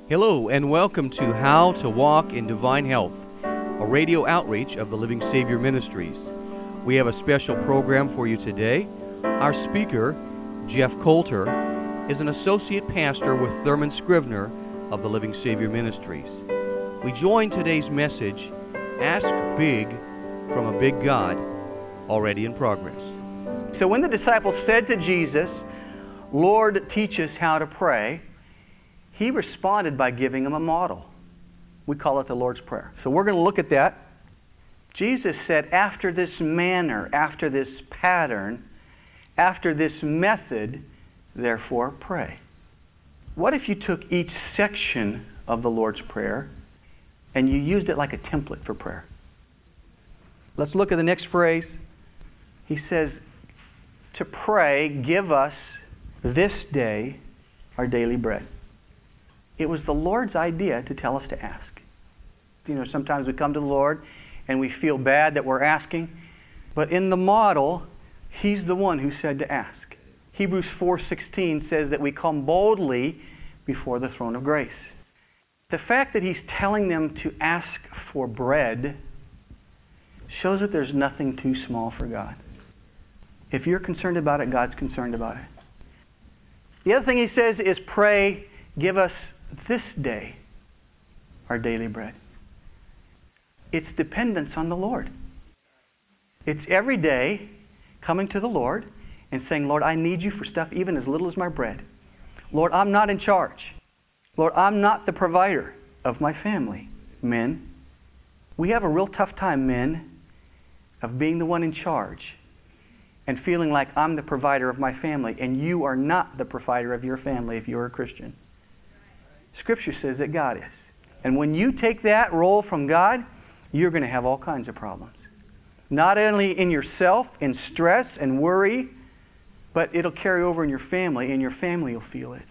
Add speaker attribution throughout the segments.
Speaker 1: Hello, and welcome to How to Walk in Divine Health, a radio outreach of the Living Savior Ministries. We have a special program for you today. Our speaker, Jeff Coulter, is an associate pastor with Thurman Scrivener of the Living Savior Ministries. We join today's message, Ask Big from a Big God, already in progress.
Speaker 2: So when the disciples said to Jesus, "Lord, teach us how to pray," He responded by giving them a model. We call it the Lord's Prayer. So we're going to look at that. Jesus said, after this manner, after this pattern, after this method, therefore pray. What if you took each section of the Lord's Prayer and you used it like a template for prayer? Let's look at the next phrase. He says, to pray, give us this day our daily bread. It was the Lord's idea to tell us to ask. You know, sometimes we come to the Lord and we feel bad that we're asking, but in the model, He's the one who said to ask. Hebrews 4:16 says that we come boldly before the throne of grace. The fact that He's telling them to ask for bread shows that there's nothing too small for God. If you're concerned about it, God's concerned about it. The other thing He says is pray, give us this day our daily bread. It's dependence on the Lord. It's every day coming to the Lord and saying, Lord, I need you for stuff even as little as my bread. Lord, I'm not in charge. Lord, I'm not the provider of my family. Men, we have a real tough time, men, of being the one in charge and feeling like I'm the provider of my family, and you are not the provider of your family if you're a Christian. Scripture says that God is. And when you take that role from God, you're going to have all kinds of problems. Not only in yourself, in stress and worry, but it'll carry over in your family, and your family will feel it.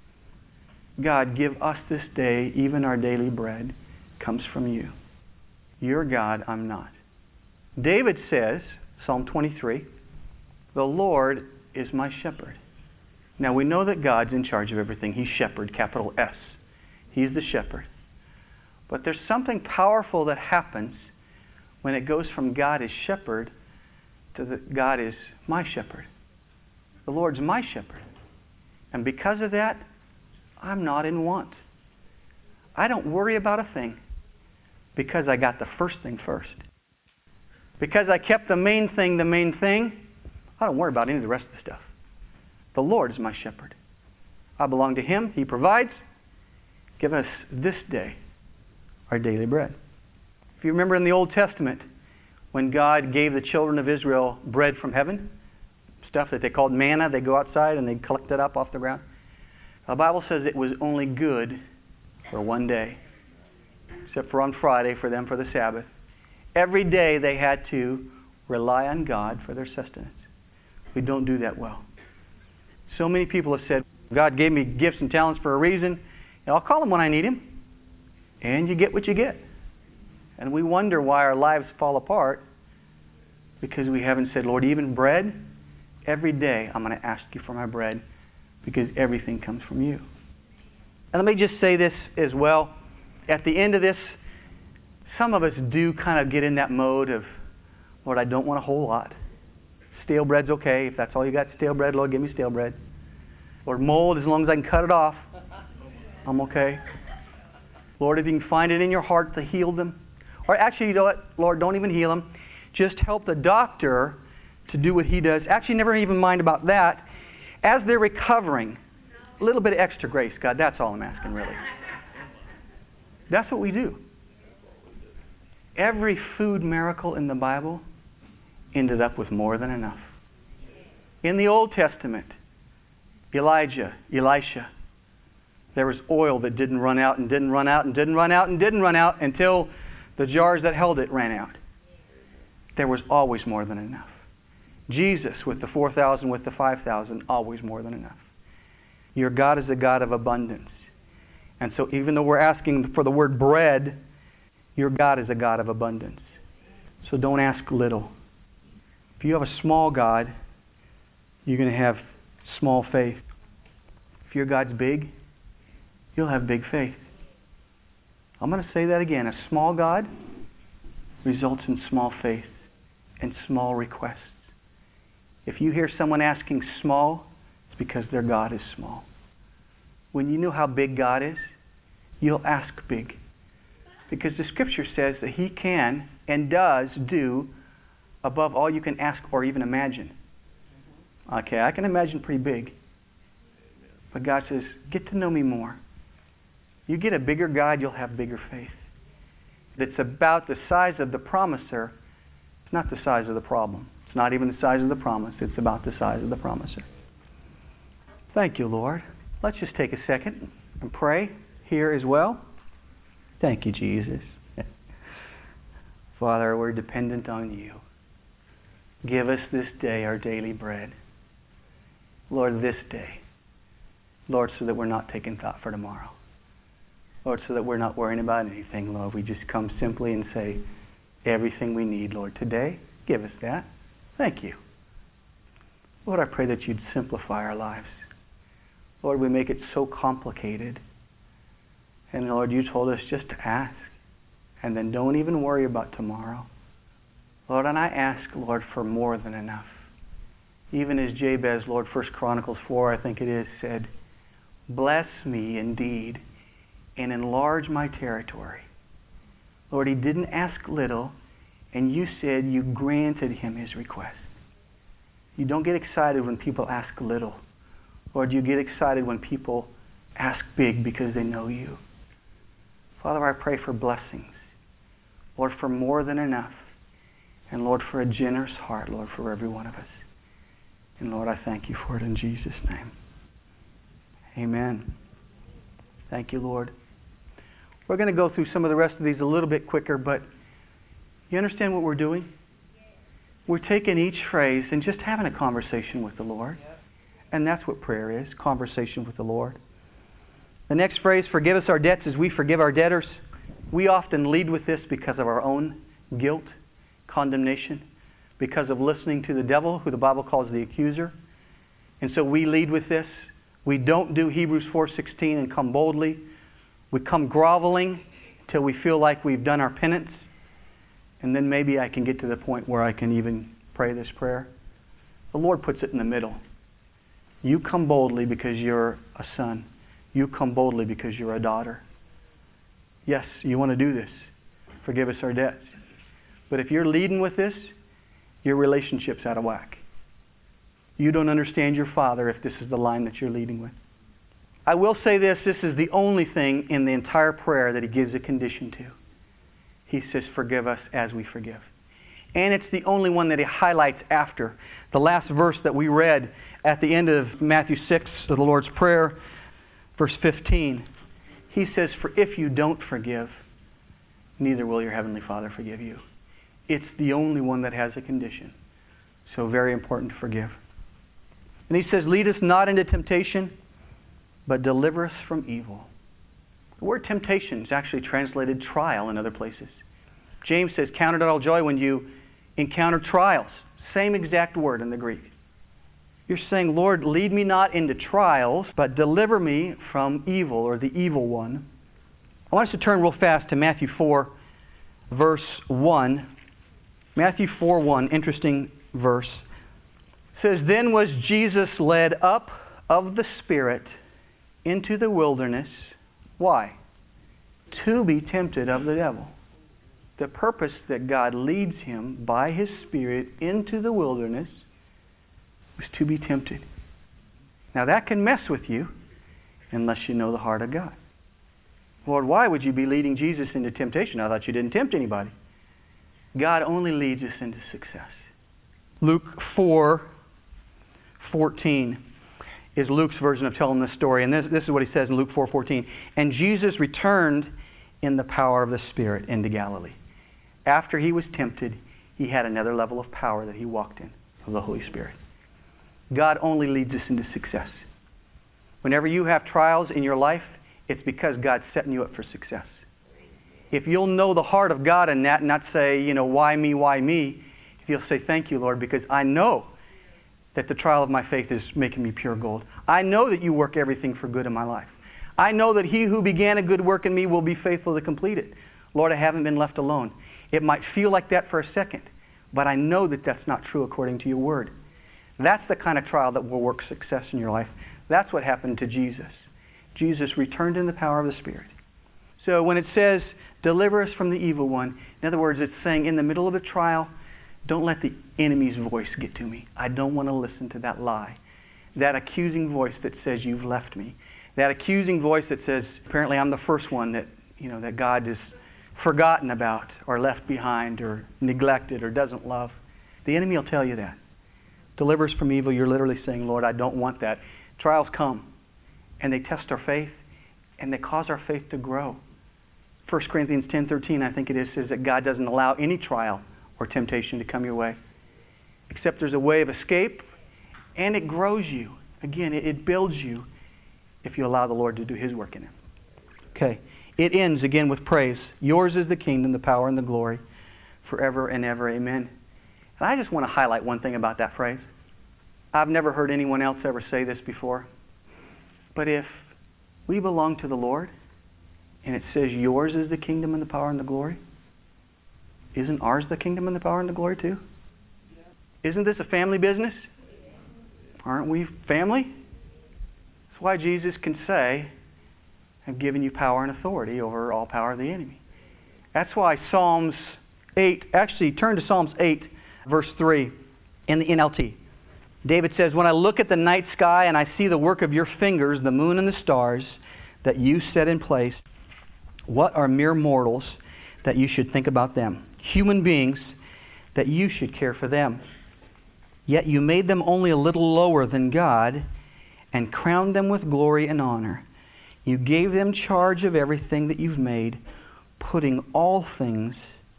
Speaker 2: God, give us this day even our daily bread. Comes from you. You're God, I'm not. David says, Psalm 23, the Lord is my shepherd. Now we know that God's in charge of everything. He's shepherd, capital S. He's the shepherd. But there's something powerful that happens when it goes from God is shepherd to God is my shepherd. The Lord's my shepherd. And because of that, I'm not in want. I don't worry about a thing because I got the first thing first. Because I kept the main thing, I don't worry about any of the rest of the stuff. The Lord is my shepherd. I belong to Him. He provides. Give us this day our daily bread. If you remember in the Old Testament, when God gave the children of Israel bread from heaven, stuff that they called manna, they go outside and they collect it up off the ground. The Bible says it was only good for one day, except for on Friday for them for the Sabbath. Every day they had to rely on God for their sustenance. We don't do that well. So many people have said, God gave me gifts and talents for a reason, and I'll call Him when I need Him. And you get what you get. And we wonder why our lives fall apart because we haven't said, Lord, even bread, every day I'm going to ask you for my bread because everything comes from you. And let me just say this as well. At the end of this, some of us do kind of get in that mode of, Lord, I don't want a whole lot. Stale bread's okay. If that's all you got, stale bread, Lord, give me stale bread. Lord, mold, as long as I can cut it off, I'm okay. Lord, if you can find it in your heart to heal them. Or actually, you know what? Lord, don't even heal them. Just help the doctor to do what he does. Actually, never even mind about that. As they're recovering, a little bit of extra grace, God. That's all I'm asking, really. That's what we do. Every food miracle in the Bible ended up with more than enough. In the Old Testament, Elijah, Elisha, there was oil that didn't run out and didn't run out and didn't run out and didn't run out until the jars that held it ran out. There was always more than enough. Jesus with the 4,000, with the 5,000, always more than enough. Your God is a God of abundance. And so even though we're asking for the word bread, your God is a God of abundance. So don't ask little. If you have a small God, you're going to have small faith. If your God's big, you'll have big faith. I'm going to say that again. A small God results in small faith and small requests. If you hear someone asking small, it's because their God is small. When you know how big God is, you'll ask big. Because the Scripture says that He can and does do above all you can ask or even imagine. Okay, I can imagine pretty big. But God says, get to know me more. You get a bigger God, you'll have bigger faith. It's about the size of the promiser. It's not the size of the problem. It's not even the size of the promise. It's about the size of the promiser. Thank you, Lord. Let's just take a second and pray here as well. Thank you, Jesus. Father, we're dependent on you. Give us this day our daily bread. Lord, this day. Lord, so that we're not taking thought for tomorrow. Lord, so that we're not worrying about anything, Lord. We just come simply and say, everything we need, Lord, today, give us that. Thank you. Lord, I pray that you'd simplify our lives. Lord, we make it so complicated. And Lord, you told us just to ask. And then don't even worry about tomorrow. Lord, and I ask, Lord, for more than enough. Even as Jabez, Lord, 1 Chronicles 4, I think it is, said, bless me indeed and enlarge my territory. Lord, he didn't ask little, and you said you granted him his request. You don't get excited when people ask little. Lord, you get excited when people ask big because they know you. Father, I pray for blessings. Lord, for more than enough. And Lord, for a generous heart, Lord, for every one of us. And Lord, I thank you for it in Jesus' name. Amen. Thank you, Lord. We're going to go through some of the rest of these a little bit quicker, but you understand what we're doing? We're taking each phrase and just having a conversation with the Lord. And that's what prayer is, conversation with the Lord. The next phrase, forgive us our debts as we forgive our debtors. We often lead with this because of our own guilt, condemnation, because of listening to the devil, who the Bible calls the accuser. And so we lead with this. We don't do Hebrews 4:16 and come boldly. We come groveling till we feel like we've done our penance. And then maybe I can get to the point where I can even pray this prayer. The Lord puts it in the middle. You come boldly because you're a son. You come boldly because you're a daughter. Yes, you want to do this. Forgive us our debts. But if you're leading with this, your relationship's out of whack. You don't understand your Father if this is the line that you're leading with. I will say this is the only thing in the entire prayer that he gives a condition to. He says, forgive us as we forgive. And it's the only one that he highlights after. The last verse that we read at the end of Matthew 6, of the Lord's Prayer, verse 15, he says, for if you don't forgive, neither will your heavenly Father forgive you. It's the only one that has a condition. So very important to forgive. And he says, lead us not into temptation, but deliver us from evil. The word temptation is actually translated trial in other places. James says, count it all joy when you encounter trials. Same exact word in the Greek. You're saying, Lord, lead me not into trials, but deliver me from evil, or the evil one. I want us to turn real fast to Matthew 4, verse 1. Matthew 4:1, interesting verse. It says, then was Jesus led up of the Spirit into the wilderness. Why? To be tempted of the devil. The purpose that God leads him by His Spirit into the wilderness was to be tempted. Now that can mess with you unless you know the heart of God. Lord, why would you be leading Jesus into temptation? I thought you didn't tempt anybody. God only leads us into success. Luke 4:14 is Luke's version of telling this story. And this is what he says in Luke 4:14. And Jesus returned in the power of the Spirit into Galilee. After he was tempted, he had another level of power that he walked in, of the Holy Spirit. God only leads us into success. Whenever you have trials in your life, it's because God's setting you up for success. If you'll know the heart of God in that and not say, why me, why me? If you'll say, thank you, Lord, because I know that the trial of my faith is making me pure gold. I know that you work everything for good in my life. I know that he who began a good work in me will be faithful to complete it. Lord, I haven't been left alone. It might feel like that for a second, but I know that that's not true according to your word. That's the kind of trial that will work success in your life. That's what happened to Jesus. Jesus returned in the power of the Spirit. So when it says, deliver us from the evil one, in other words, it's saying in the middle of a trial, don't let the enemy's voice get to me. I don't want to listen to that lie. That accusing voice that says you've left me. That accusing voice that says, apparently I'm the first one that God has forgotten about or left behind or neglected or doesn't love. The enemy will tell you that. Deliver us from evil. You're literally saying, Lord, I don't want that. Trials come and they test our faith and they cause our faith to grow. 1 Corinthians 10:13, I think it is, says that God doesn't allow any trial or temptation to come your way, except there's a way of escape, and it grows you. Again, it builds you if you allow the Lord to do His work in it. Okay. It ends again with praise. Yours is the kingdom, the power, and the glory forever and ever. Amen. And I just want to highlight one thing about that phrase. I've never heard anyone else ever say this before. But if we belong to the Lord, and it says yours is the kingdom and the power and the glory, isn't ours the kingdom and the power and the glory too? Isn't this a family business? Aren't we family? That's why Jesus can say, I've given you power and authority over all power of the enemy. That's why Psalms 8, actually turn to Psalms 8, verse 3 in the NLT. David says, when I look at the night sky and I see the work of your fingers, the moon and the stars that you set in place, what are mere mortals that you should think about them? Human beings that you should care for them. Yet you made them only a little lower than God and crowned them with glory and honor. You gave them charge of everything that you've made, putting all things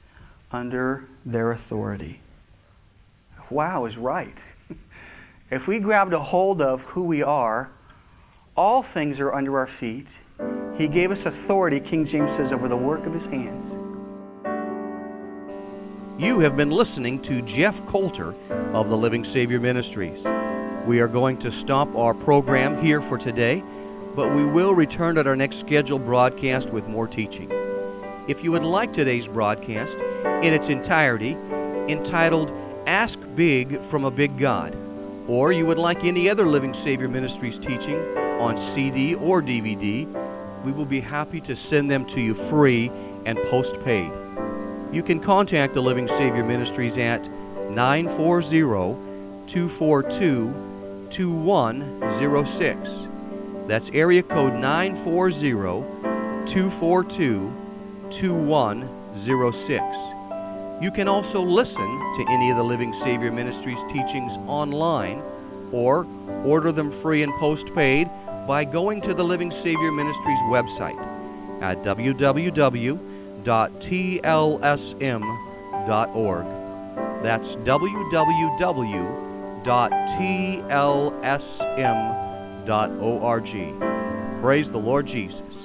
Speaker 2: under their authority. Wow is right. If we grabbed a hold of who we are, all things are under our feet. He gave us authority, King James says, over the work of His hands.
Speaker 1: You have been listening to Jeff Coulter of the Living Savior Ministries. We are going to stop our program here for today, but we will return at our next scheduled broadcast with more teaching. If you would like today's broadcast in its entirety, entitled Ask Big from a Big God, or you would like any other Living Savior Ministries teaching on CD or DVD, we will be happy to send them to you free and postpaid. You can contact the Living Savior Ministries at 940-242-2106. That's area code 940-242-2106. You can also listen to any of the Living Savior Ministries teachings online or order them free and postpaid by going to the Living Savior Ministries website at www.tlsm.org. That's www.tlsm.org. Praise the Lord Jesus.